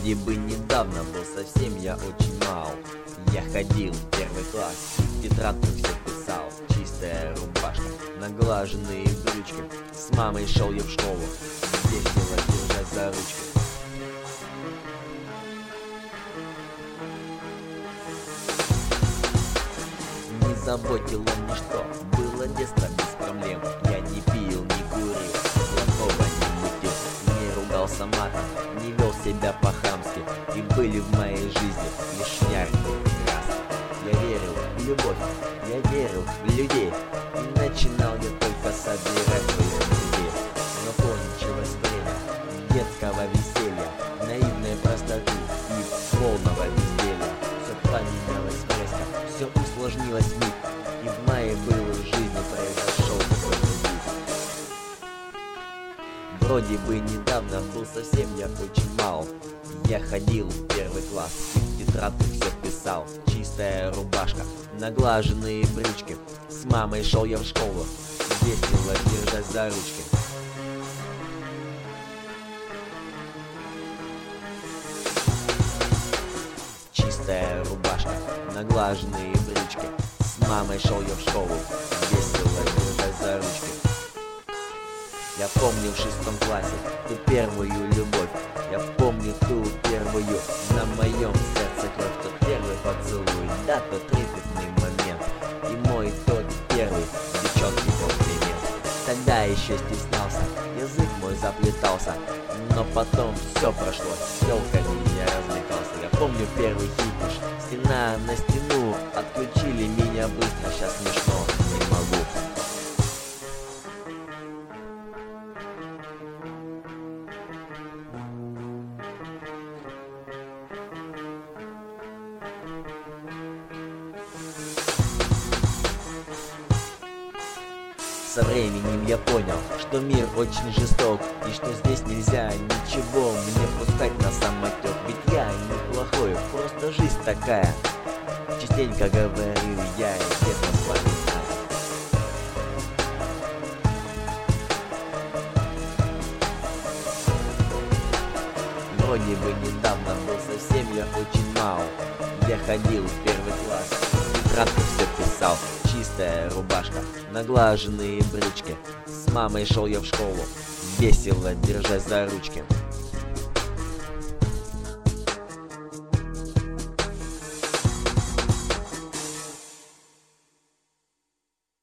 Вроде бы недавно был совсем я очень мал. Я ходил в первый класс, в тетрадку все писал. Чистая рубашка, наглаженные брючки. С мамой шел я в школу, весело держась за ручки. Не заботило ничто, было детство без проблем. Я не пил, не курил, плохого не мутил, не ругался матом, не вел себя по-хамски. И были в моей жизни лишь яркие краски. Я верил в любовь, я верил в людей. И начинал я только собирать своих друзей. Но кончилось время детского веселья, наивной простоты и полного безделья. Все поменялось резко, все усложнилось вмиг, и в моей былой жизни произошел какой-то сдвиг. Вроде бы недавно был совсем я очень мал. Я ходил в первый класс, в тетрадку все писал. Чистая рубашка, наглаженные брючки. С мамой шел я в школу, весело держась за ручки. Чистая рубашка, наглаженные брючки. С мамой шел я в школу, весело держась за ручки. Я помню в 6 классе ту первую любовь. Я помню ту первую на моем сердце кровь. Тот первый поцелуй, да, тот трепетный момент. И мой тот первый девчонки комплимент. Тогда еще стеснялся, язык мой заплетался. Но потом все прошло, с телками я развлекался. Я помню первый хитиш, стена на стену. Отключили меня быстро, сейчас смешно, не могу. Со временем я понял, что мир очень жесток, и что здесь нельзя ничего мне пускать на самотек. Ведь я неплохой, просто жизнь такая. Частенько говорил я, и детство вспоминаю. Вроде бы недавно был совсем я очень мал. Я ходил в первый класс, в тетрадку все писал. Чистая рубашка, наглаженные брючки. С мамой шел я в школу, весело держась за ручки.